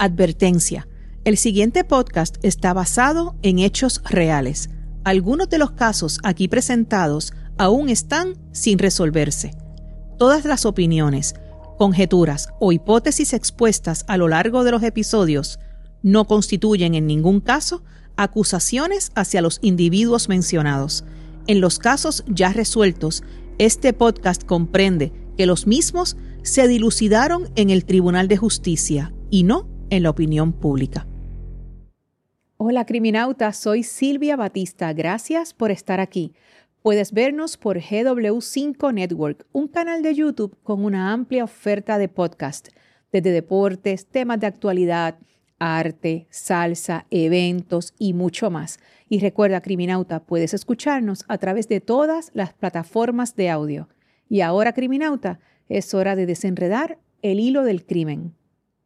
Advertencia. El siguiente podcast está basado en hechos reales. Algunos de los casos aquí presentados aún están sin resolverse. Todas las opiniones, conjeturas o hipótesis expuestas a lo largo de los episodios no constituyen en ningún caso acusaciones hacia los individuos mencionados. En los casos ya resueltos, este podcast comprende que los mismos se dilucidaron en el Tribunal de Justicia y no en la opinión pública. Hola criminautas, soy Silvia Batista. Gracias por estar aquí. Puedes vernos por GW5 Network, un canal de YouTube con una amplia oferta de podcast, desde deportes, temas de actualidad, arte, salsa, eventos y mucho más. Y recuerda, criminauta, puedes escucharnos a través de todas las plataformas de audio. Y ahora, criminauta, es hora de desenredar el hilo del crimen.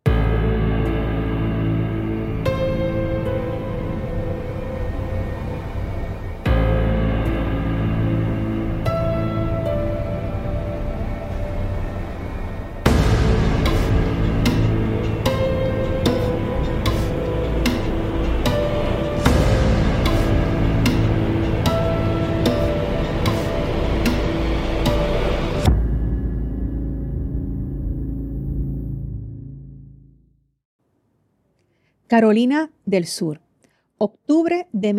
Carolina del Sur, octubre de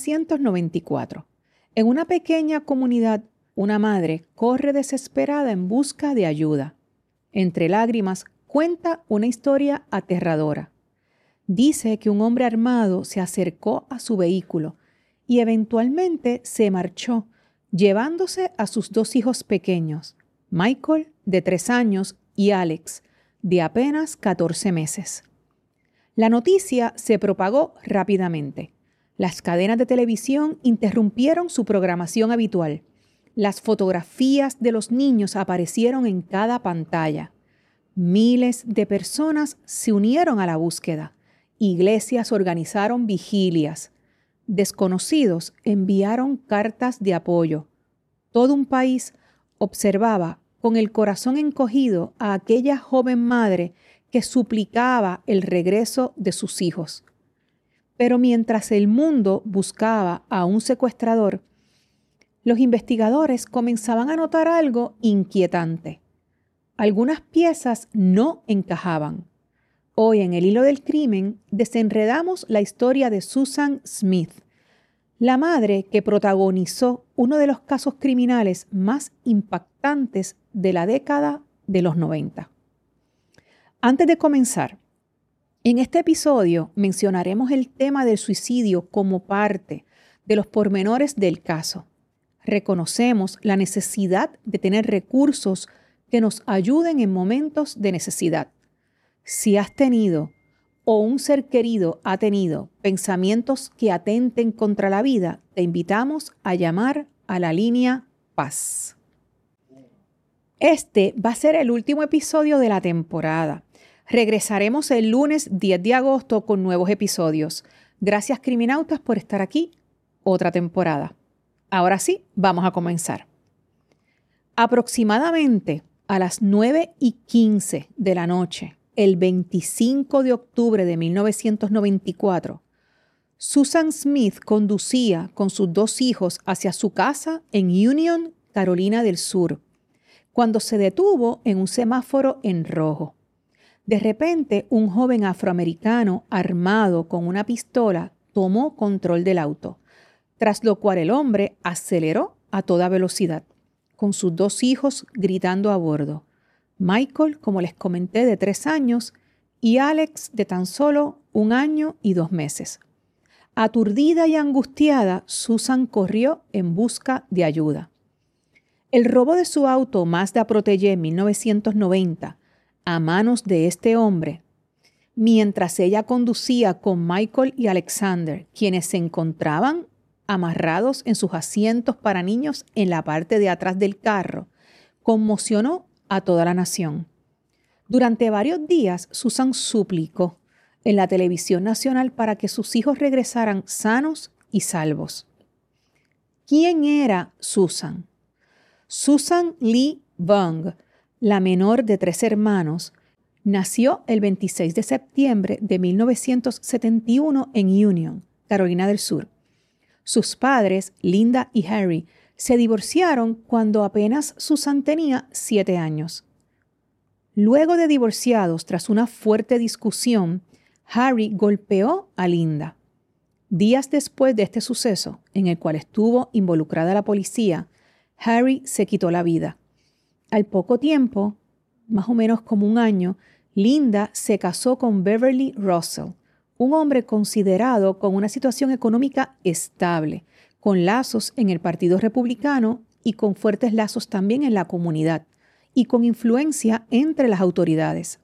1994. En una pequeña comunidad, una madre corre desesperada en busca de ayuda. Entre lágrimas, cuenta una historia aterradora. Dice que un hombre armado se acercó a su vehículo y eventualmente se marchó, llevándose a sus dos hijos pequeños, Michael, de 3 años, y Alex, de apenas 14 meses. La noticia se propagó rápidamente. Las cadenas de televisión interrumpieron su programación habitual. Las fotografías de los niños aparecieron en cada pantalla. Miles de personas se unieron a la búsqueda. Iglesias organizaron vigilias. Desconocidos enviaron cartas de apoyo. Todo un país observaba con el corazón encogido a aquella joven madre que suplicaba el regreso de sus hijos. Pero mientras el mundo buscaba a un secuestrador, los investigadores comenzaban a notar algo inquietante. Algunas piezas no encajaban. Hoy en el hilo del crimen desenredamos la historia de Susan Smith, la madre que protagonizó uno de los casos criminales más impactantes de la década de los 90. Antes de comenzar, en este episodio mencionaremos el tema del suicidio como parte de los pormenores del caso. Reconocemos la necesidad de tener recursos que nos ayuden en momentos de necesidad. Si has tenido o un ser querido ha tenido pensamientos que atenten contra la vida, te invitamos a llamar a la línea Paz. Este va a ser el último episodio de la temporada. Regresaremos el lunes 10 de agosto con nuevos episodios. Gracias, criminautas, por estar aquí otra temporada. Ahora sí, vamos a comenzar. Aproximadamente a las 9:15 de la noche, el 25 de octubre de 1994, Susan Smith conducía con sus 2 hijos hacia su casa en Union, Carolina del Sur, cuando se detuvo en un semáforo en rojo. De repente, un joven afroamericano armado con una pistola tomó control del auto, tras lo cual el hombre aceleró a toda velocidad, con sus 2 hijos gritando a bordo. Michael, como les comenté, de 3 años, y Alex, de tan solo 1 año y 2 meses. Aturdida y angustiada, Susan corrió en busca de ayuda. El robo de su auto Mazda Protégé 1990 a manos de este hombre, mientras ella conducía con Michael y Alexander, quienes se encontraban amarrados en sus asientos para niños en la parte de atrás del carro, conmocionó a toda la nación. Durante varios días, Susan suplicó en la televisión nacional para que sus hijos regresaran sanos y salvos. ¿Quién era Susan? Susan Lee Vong, la menor de 3 hermanos, Nació el 26 de septiembre de 1971 en Union, Carolina del Sur. Sus padres, Linda y Harry, se divorciaron cuando apenas Susan tenía 7 años. Luego de divorciados, tras una fuerte discusión, Harry golpeó a Linda. Días después de este suceso, en el cual estuvo involucrada la policía, Harry se quitó la vida. Al poco tiempo, más o menos como un año, Linda se casó con Beverly Russell, un hombre considerado con una situación económica estable, con lazos en el Partido Republicano y con fuertes lazos también en la comunidad, y con influencia entre las autoridades.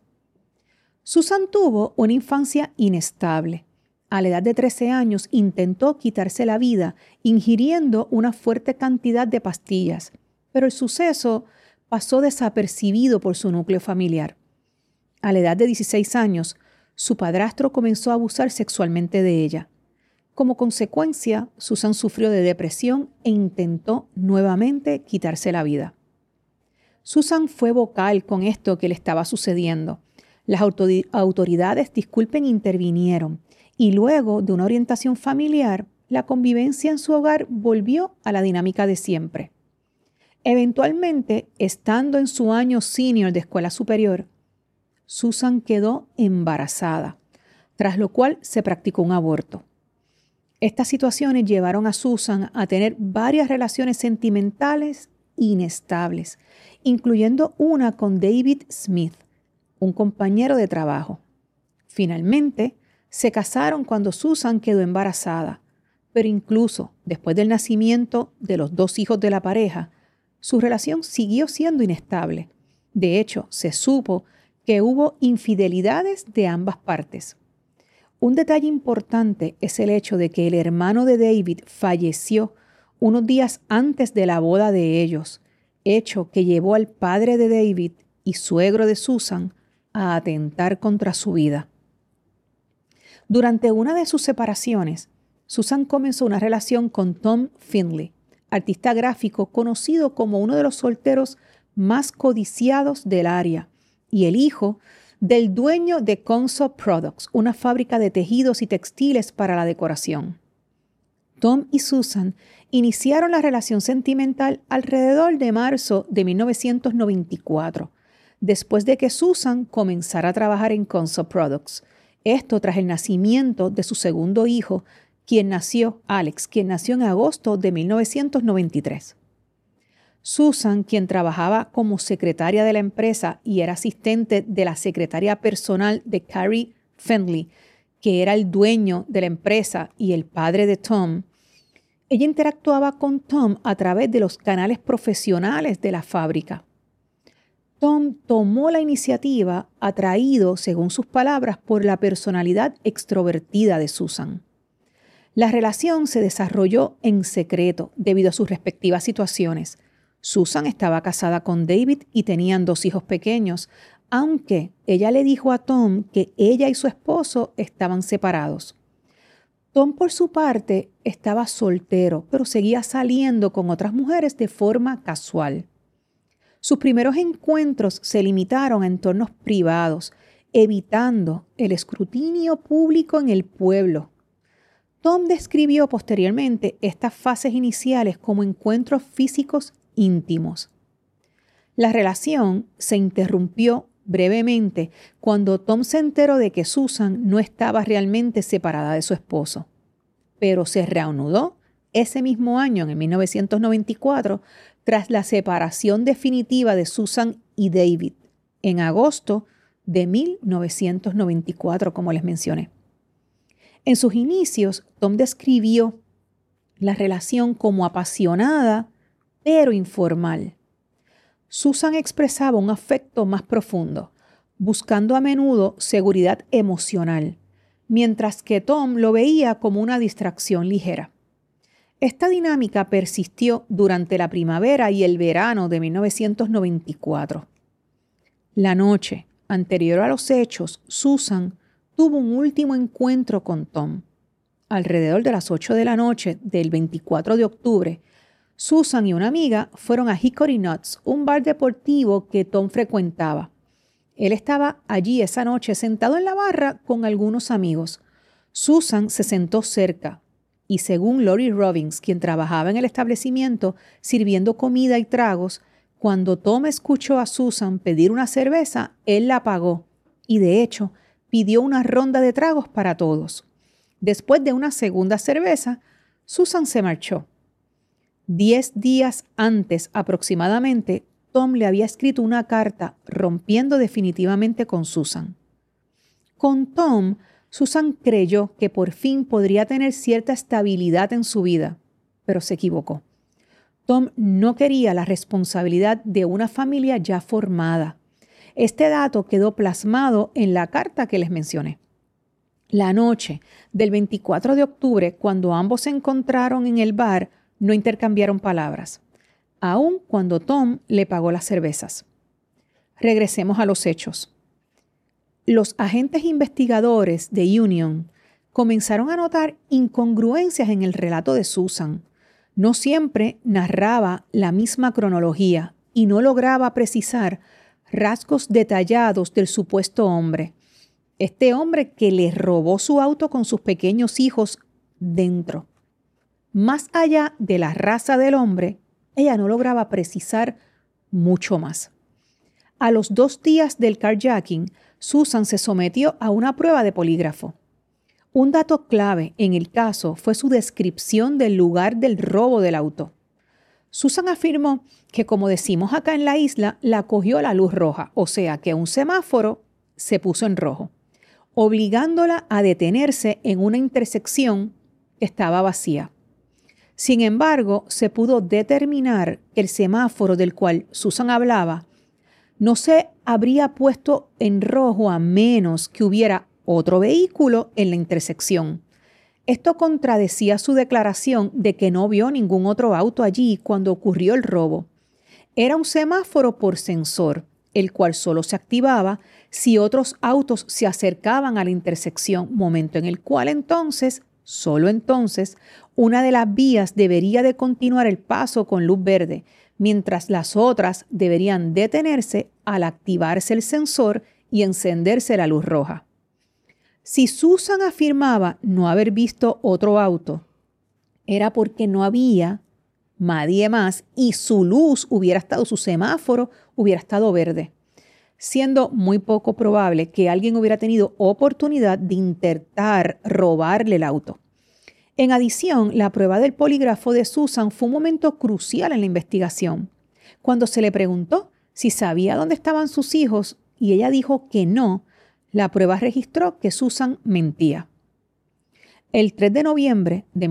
Susan tuvo una infancia inestable. A la edad de 13 años intentó quitarse la vida ingiriendo una fuerte cantidad de pastillas, pero el suceso pasó desapercibido por su núcleo familiar. A la edad de 16 años, su padrastro comenzó a abusar sexualmente de ella. Como consecuencia, Susan sufrió de depresión e intentó nuevamente quitarse la vida. Susan fue vocal con esto que le estaba sucediendo. Las autoridades, intervinieron y luego de una orientación familiar, la convivencia en su hogar volvió a la dinámica de siempre. Eventualmente, estando en su año senior de escuela superior, Susan quedó embarazada, tras lo cual se practicó un aborto. Estas situaciones llevaron a Susan a tener varias relaciones sentimentales inestables, incluyendo una con David Smith, un compañero de trabajo. Finalmente, se casaron cuando Susan quedó embarazada, pero incluso después del nacimiento de los 2 hijos de la pareja, su relación siguió siendo inestable. De hecho, se supo que hubo infidelidades de ambas partes. Un detalle importante es el hecho de que el hermano de David falleció unos días antes de la boda de ellos, hecho que llevó al padre de David y suegro de Susan a atentar contra su vida. Durante una de sus separaciones, Susan comenzó una relación con Tom Findlay, artista gráfico conocido como uno de los solteros más codiciados del área y el hijo del dueño de Conso Products, una fábrica de tejidos y textiles para la decoración. Tom y Susan iniciaron la relación sentimental alrededor de marzo de 1994, después de que Susan comenzara a trabajar en Conso Products. Esto tras el nacimiento de su segundo hijo, Alex, quien nació en agosto de 1993. Susan, quien trabajaba como secretaria de la empresa y era asistente de la secretaria personal de Carrie Findlay, que era el dueño de la empresa y el padre de Tom, ella interactuaba con Tom a través de los canales profesionales de la fábrica. Tom tomó la iniciativa atraído, según sus palabras, por la personalidad extrovertida de Susan. La relación se desarrolló en secreto debido a sus respectivas situaciones. Susan estaba casada con David y tenían 2 hijos pequeños, aunque ella le dijo a Tom que ella y su esposo estaban separados. Tom, por su parte, estaba soltero, pero seguía saliendo con otras mujeres de forma casual. Sus primeros encuentros se limitaron a entornos privados, evitando el escrutinio público en el pueblo. Tom describió posteriormente estas fases iniciales como encuentros físicos íntimos. La relación se interrumpió brevemente cuando Tom se enteró de que Susan no estaba realmente separada de su esposo, pero se reanudó ese mismo año, en 1994, tras la separación definitiva de Susan y David, en agosto de 1994, como les mencioné. En sus inicios, Tom describió la relación como apasionada, pero informal. Susan expresaba un afecto más profundo, buscando a menudo seguridad emocional, mientras que Tom lo veía como una distracción ligera. Esta dinámica persistió durante la primavera y el verano de 1994. La noche anterior a los hechos, Susan tuvo un último encuentro con Tom. Alrededor de las 8 de la noche del 24 de octubre, Susan y una amiga fueron a Hickory Nuts, un bar deportivo que Tom frecuentaba. Él estaba allí esa noche sentado en la barra con algunos amigos. Susan se sentó cerca y según Lori Robbins, quien trabajaba en el establecimiento sirviendo comida y tragos, cuando Tom escuchó a Susan pedir una cerveza, él la pagó y de hecho pidió una ronda de tragos para todos. Después de una segunda cerveza, Susan se marchó. 10 días antes aproximadamente, Tom le había escrito una carta rompiendo definitivamente con Susan. Con Tom, Susan creyó que por fin podría tener cierta estabilidad en su vida, pero se equivocó. Tom no quería la responsabilidad de una familia ya formada. Este dato quedó plasmado en la carta que les mencioné. La noche del 24 de octubre, cuando ambos se encontraron en el bar, no intercambiaron palabras, aun cuando Tom le pagó las cervezas. Regresemos a los hechos. Los agentes investigadores de Union comenzaron a notar incongruencias en el relato de Susan. No siempre narraba la misma cronología y no lograba precisar rasgos detallados del supuesto hombre. Este hombre que le robó su auto con sus pequeños hijos dentro. Más allá de la raza del hombre, ella no lograba precisar mucho más. A los 2 días del carjacking, Susan se sometió a una prueba de polígrafo. Un dato clave en el caso fue su descripción del lugar del robo del auto. Susan afirmó que, como decimos acá en la isla, la cogió la luz roja, o sea que un semáforo se puso en rojo, obligándola a detenerse en una intersección que estaba vacía. Sin embargo, se pudo determinar que el semáforo del cual Susan hablaba no se habría puesto en rojo a menos que hubiera otro vehículo en la intersección. Esto contradecía su declaración de que no vio ningún otro auto allí cuando ocurrió el robo. Era un semáforo por sensor, el cual solo se activaba si otros autos se acercaban a la intersección, momento en el cual entonces, solo entonces, una de las vías debería de continuar el paso con luz verde, mientras las otras deberían detenerse al activarse el sensor y encenderse la luz roja. Si Susan afirmaba no haber visto otro auto, era porque no había nadie más y su luz su semáforo hubiera estado verde, siendo muy poco probable que alguien hubiera tenido oportunidad de intentar robarle el auto. En adición, la prueba del polígrafo de Susan fue un momento crucial en la investigación. Cuando se le preguntó si sabía dónde estaban sus hijos y ella dijo que no, la prueba registró que Susan mentía. El 3 de noviembre de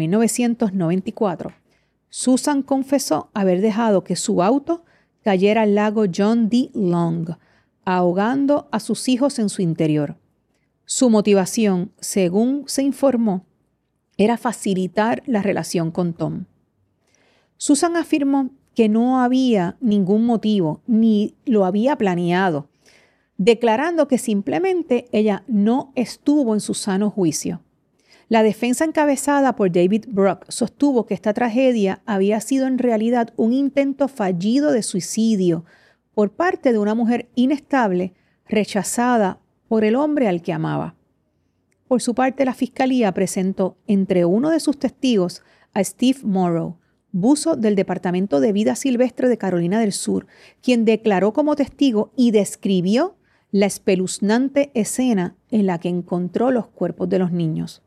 1994, Susan confesó haber dejado que su auto cayera al lago John D. Long, ahogando a sus hijos en su interior. Su motivación, según se informó, era facilitar la relación con Tom. Susan afirmó que no había ningún motivo ni lo había planeado, declarando que simplemente ella no estuvo en su sano juicio. La defensa encabezada por David Brock sostuvo que esta tragedia había sido en realidad un intento fallido de suicidio por parte de una mujer inestable rechazada por el hombre al que amaba. Por su parte, la fiscalía presentó entre uno de sus testigos a Steve Morrow, buzo del Departamento de Vida Silvestre de Carolina del Sur, quien declaró como testigo y describió la espeluznante escena en la que encontró los cuerpos de los niños.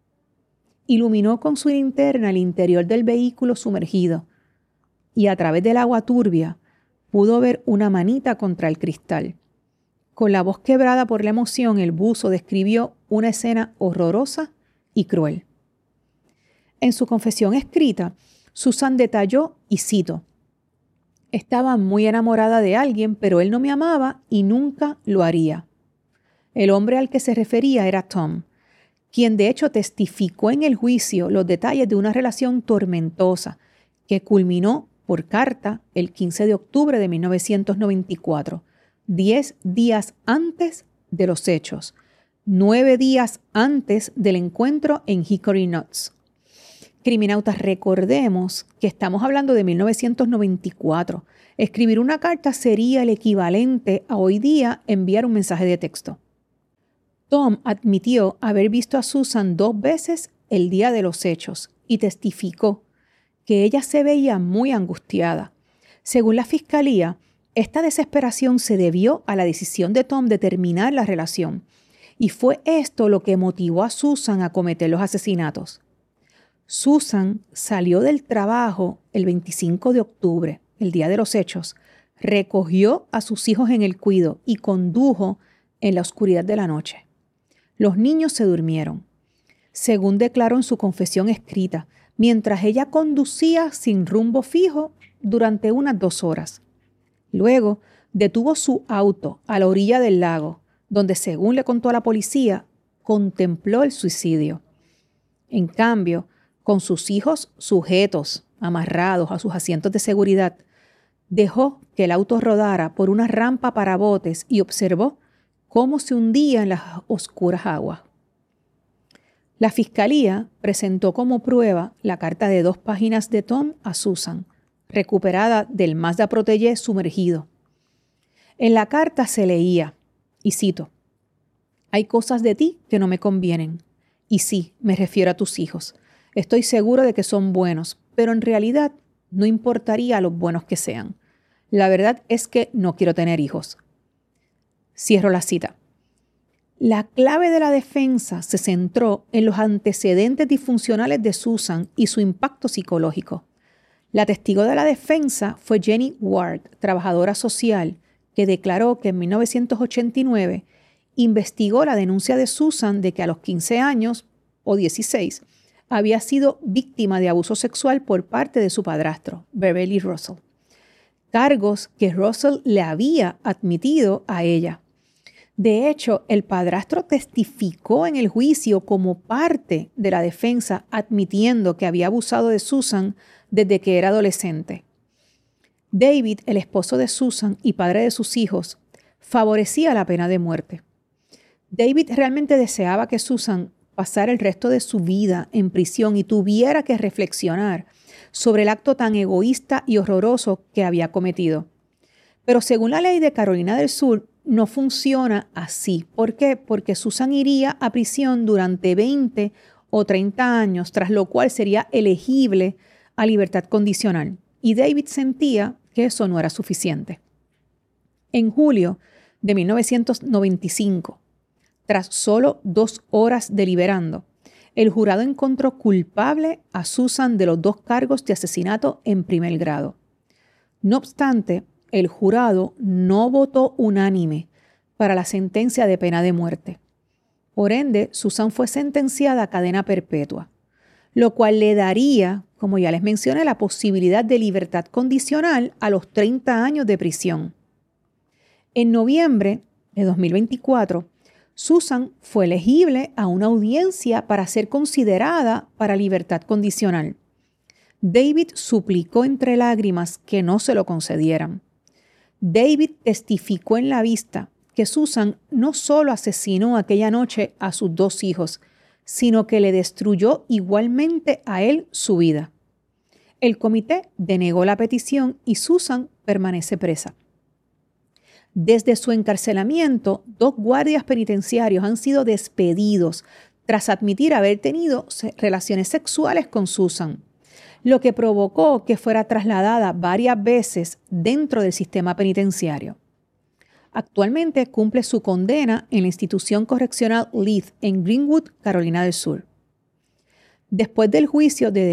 Iluminó con su linterna el interior del vehículo sumergido y a través del agua turbia pudo ver una manita contra el cristal. Con la voz quebrada por la emoción, el buzo describió una escena horrorosa y cruel. En su confesión escrita, Susan detalló, y cito, «Estaba muy enamorada de alguien, pero él no me amaba y nunca lo haría». El hombre al que se refería era Tom, quien de hecho testificó en el juicio los detalles de una relación tormentosa que culminó por carta el 15 de octubre de 1994, 10 días antes de los hechos, 9 días antes del encuentro en Hickory Knots. Criminautas, recordemos que estamos hablando de 1994. Escribir una carta sería el equivalente a hoy día enviar un mensaje de texto. Tom admitió haber visto a Susan 2 veces el día de los hechos y testificó que ella se veía muy angustiada. Según la fiscalía, esta desesperación se debió a la decisión de Tom de terminar la relación, y fue esto lo que motivó a Susan a cometer los asesinatos. Susan salió del trabajo el 25 de octubre, el día de los hechos, recogió a sus hijos en el cuido y condujo en la oscuridad de la noche. Los niños se durmieron, según declaró en su confesión escrita, mientras ella conducía sin rumbo fijo durante unas 2 horas. Luego, detuvo su auto a la orilla del lago, donde, según le contó a la policía, contempló el suicidio. En cambio, con sus hijos sujetos, amarrados a sus asientos de seguridad, dejó que el auto rodara por una rampa para botes y observó cómo se hundía en las oscuras aguas. La fiscalía presentó como prueba la carta de 2 páginas de Tom a Susan, recuperada del Mazda Protégé sumergido. En la carta se leía, y cito, «Hay cosas de ti que no me convienen. Y sí, me refiero a tus hijos. Estoy seguro de que son buenos, pero en realidad no importaría lo buenos que sean. La verdad es que no quiero tener hijos». Cierro la cita. La clave de la defensa se centró en los antecedentes disfuncionales de Susan y su impacto psicológico. La testigo de la defensa fue Jenny Ward, trabajadora social, que declaró que en 1989 investigó la denuncia de Susan de que a los 15 años o 16 había sido víctima de abuso sexual por parte de su padrastro, Beverly Russell. Cargos que Russell le había admitido a ella. De hecho, el padrastro testificó en el juicio como parte de la defensa, admitiendo que había abusado de Susan desde que era adolescente. David, el esposo de Susan y padre de sus hijos, favorecía la pena de muerte. David realmente deseaba que Susan pasara el resto de su vida en prisión y tuviera que reflexionar sobre el acto tan egoísta y horroroso que había cometido. Pero según la ley de Carolina del Sur, no funciona así. ¿Por qué? Porque Susan iría a prisión durante 20 o 30 años, tras lo cual sería elegible a libertad condicional. Y David sentía que eso no era suficiente. En julio de 1995, tras solo 2 horas deliberando, el jurado encontró culpable a Susan de los 2 cargos de asesinato en primer grado. No obstante, el jurado no votó unánime para la sentencia de pena de muerte. Por ende, Susan fue sentenciada a cadena perpetua, lo cual le daría, como ya les mencioné, la posibilidad de libertad condicional a los 30 años de prisión. En noviembre de 2024, Susan fue elegible a una audiencia para ser considerada para libertad condicional. David suplicó entre lágrimas que no se lo concedieran. David testificó en la vista que Susan no solo asesinó aquella noche a sus 2 hijos, sino que le destruyó igualmente a él su vida. El comité denegó la petición y Susan permanece presa. Desde su encarcelamiento, 2 guardias penitenciarios han sido despedidos tras admitir haber tenido relaciones sexuales con Susan, lo que provocó que fuera trasladada varias veces dentro del sistema penitenciario. Actualmente cumple su condena en la institución correccional Leith en Greenwood, Carolina del Sur. Después del juicio de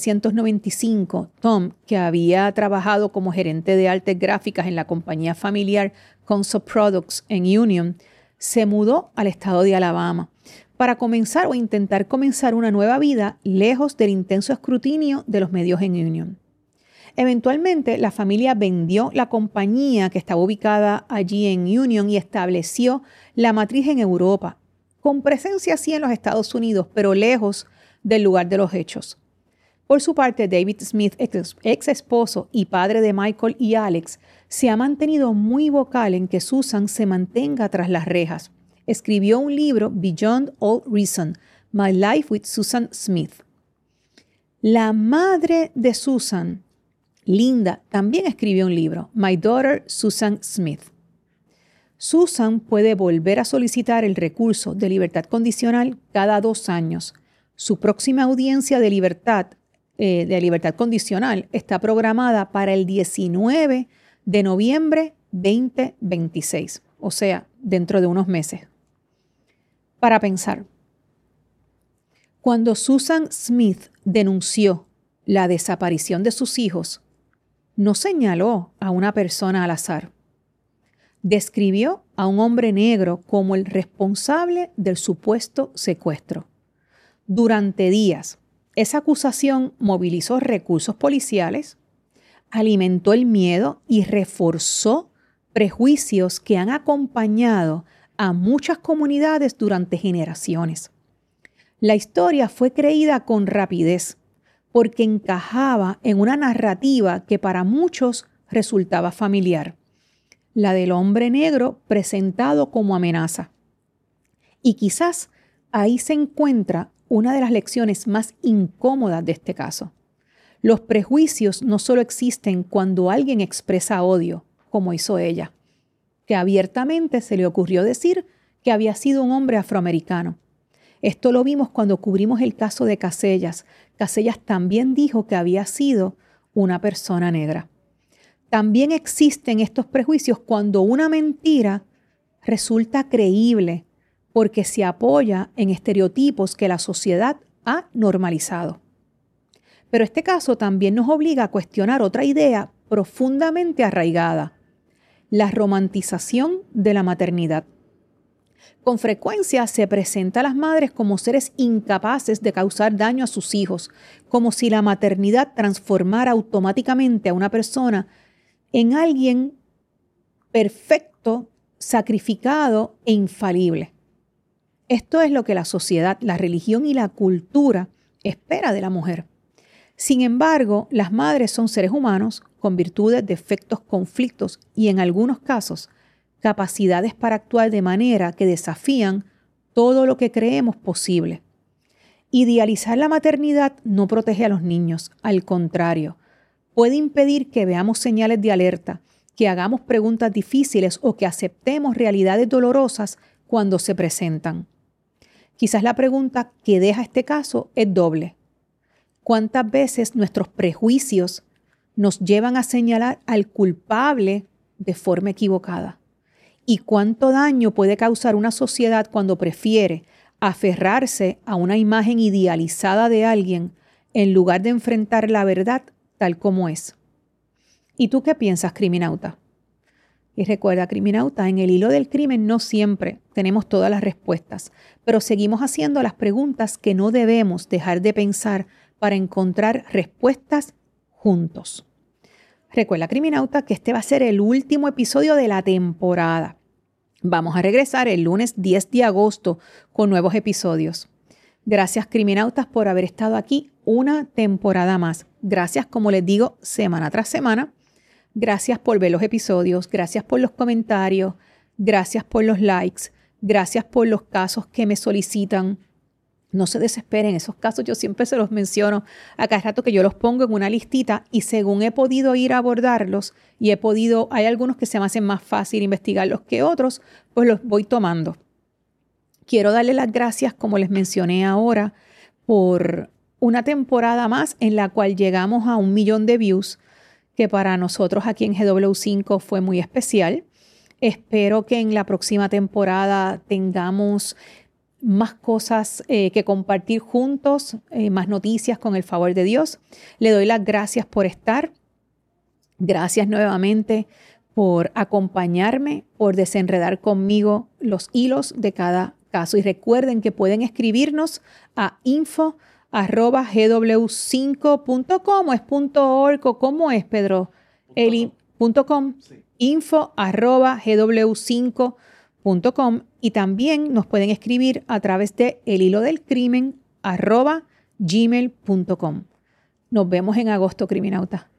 1995, Tom, que había trabajado como gerente de artes gráficas en la compañía familiar Conso Products en Union, se mudó al estado de Alabama para comenzar o intentar comenzar una nueva vida lejos del intenso escrutinio de los medios en Union. Eventualmente, la familia vendió la compañía que estaba ubicada allí en Union y estableció la matriz en Europa, con presencia sí en los Estados Unidos, pero lejos del lugar de los hechos. Por su parte, David Smith, ex esposo y padre de Michael y Alex, se ha mantenido muy vocal en que Susan se mantenga tras las rejas. Escribió un libro, Beyond All Reason, My Life with Susan Smith. La madre de Susan, Linda, también escribió un libro, My Daughter Susan Smith. Susan puede volver a solicitar el recurso de libertad condicional cada 2 años. Su próxima audiencia de libertad condicional está programada para el 19 de noviembre 2026, o sea, dentro de unos meses. Para pensar, cuando Susan Smith denunció la desaparición de sus hijos, no señaló a una persona al azar. Describió a un hombre negro como el responsable del supuesto secuestro. Durante días, esa acusación movilizó recursos policiales, alimentó el miedo y reforzó prejuicios que han acompañado a muchas comunidades durante generaciones. La historia fue creída con rapidez porque encajaba en una narrativa que para muchos resultaba familiar, la del hombre negro presentado como amenaza. Y quizás ahí se encuentra una de las lecciones más incómodas de este caso. Los prejuicios no solo existen cuando alguien expresa odio, como hizo ella, que abiertamente se le ocurrió decir que había sido un hombre afroamericano. Esto lo vimos cuando cubrimos el caso de Casellas. Casellas también dijo que había sido una persona negra. También existen estos prejuicios cuando una mentira resulta creíble porque se apoya en estereotipos que la sociedad ha normalizado. Pero este caso también nos obliga a cuestionar otra idea profundamente arraigada: la romantización de la maternidad. Con frecuencia se presenta a las madres como seres incapaces de causar daño a sus hijos, como si la maternidad transformara automáticamente a una persona en alguien perfecto, sacrificado e infalible. Esto es lo que la sociedad, la religión y la cultura espera de la mujer. Sin embargo, las madres son seres humanos con virtudes, defectos, conflictos y en algunos casos capacidades para actuar de manera que desafían todo lo que creemos posible. Idealizar la maternidad no protege a los niños, al contrario, puede impedir que veamos señales de alerta, que hagamos preguntas difíciles o que aceptemos realidades dolorosas cuando se presentan. Quizás la pregunta que deja este caso es doble. ¿Cuántas veces nuestros prejuicios nos llevan a señalar al culpable de forma equivocada? ¿Y cuánto daño puede causar una sociedad cuando prefiere aferrarse a una imagen idealizada de alguien en lugar de enfrentar la verdad tal como es? ¿Y tú qué piensas, criminauta? Y recuerda, criminauta, en el hilo del crimen no siempre tenemos todas las respuestas, pero seguimos haciendo las preguntas que no debemos dejar de pensar para encontrar respuestas juntos. Recuerda, criminauta, que este va a ser el último episodio de la temporada. Vamos a regresar el lunes 10 de agosto con nuevos episodios. Gracias, criminautas, por haber estado aquí una temporada más. Gracias, como les digo, semana tras semana. Gracias por ver los episodios. Gracias por los comentarios. Gracias por los likes. Gracias por los casos que me solicitan. No se desesperen, esos casos yo siempre se los menciono a cada rato que yo los pongo en una listita y según he podido ir a abordarlos y hay algunos que se me hacen más fácil investigarlos que otros, pues los voy tomando. Quiero darle las gracias, como les mencioné ahora, por una temporada más en la cual llegamos a 1 millón de views, que para nosotros aquí en GW5 fue muy especial. Espero que en la próxima temporada tengamos más cosas que compartir juntos, más noticias con el favor de Dios. Le doy las gracias por estar. Gracias nuevamente por acompañarme, por desenredar conmigo los hilos de cada caso. Y recuerden que pueden escribirnos a info@gw5.com o es .org o ¿cómo es, Pedro? .com. Sí. info@gw5.com y también nos pueden escribir a través de elhilodelcrimen@gmail.com. Nos vemos en agosto, criminauta.